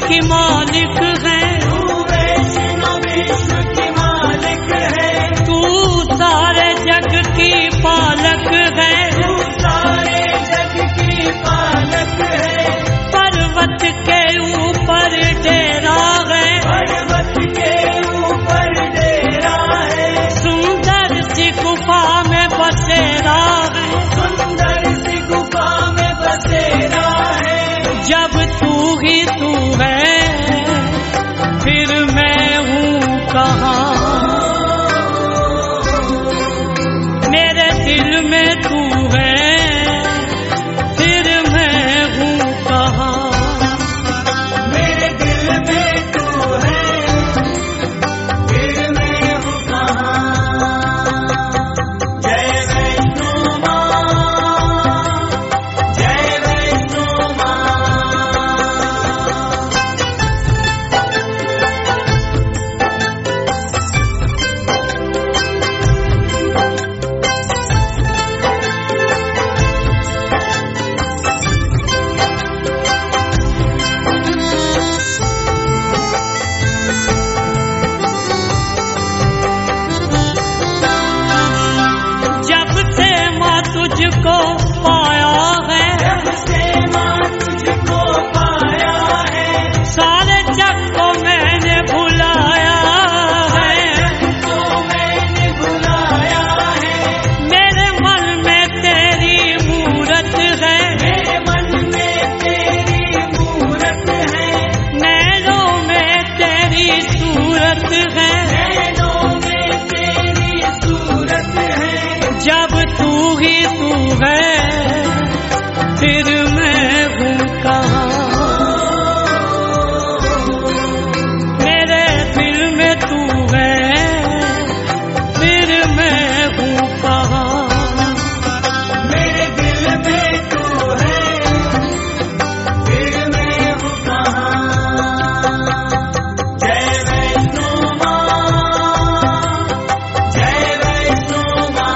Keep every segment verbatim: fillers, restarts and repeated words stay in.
की मालिक है, तू वैष्णो विश्व की मालिक है, तू सारे जग की पालक है, तू सारे जग की पालक है, पर्वत के ऊपर डेरा है, पर्वत के ऊपर डेरा है, सुंदर सी गुफा में बसेरा है, सुंदर सी गुफा में बसेरा है। जब तू ही तू है फिर मैं हूँ कहाँ, मेरे दिल में तू है फिर मैं हूँ कहाँ, मेरे दिल में तू है फिर मैं हूँ कहाँ। जय वैष्णो माँ, जय वैष्णो माँ। जब से माँ तुझको पाया है, जब से माँ तुझको पाया है, सारे जग को मैंने भुलाया है, तो मैंने बुलाया है, मेरे मन में तेरी मूरत है, मेरे मन में तेरी मूरत है, नैनों में तेरी सूरत है, नैनों में तेरी सूरत है। जब तू ही तू है फिर मैं हूँ कहाँ, मेरे दिल में तू है फिर मैं हूँ कहाँ, मेरे दिल में तू है फिर मैं हूँ कहाँ। जय वैष्णो माँ, जय वैष्णो माँ।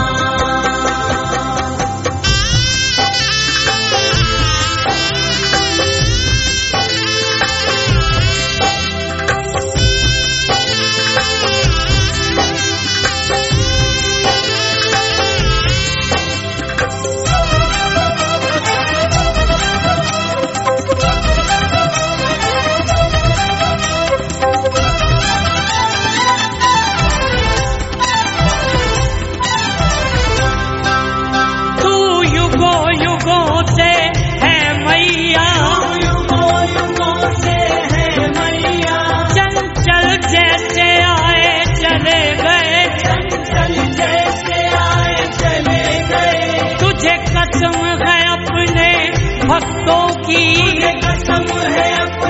तू युगों युगों से है मैया, युगों युगों से है मैया, चंचल जैसे आए चले गए, चंचल जैसे आए चले गए, तुझे कसम है अपने भक्तों की, तुझे कसम है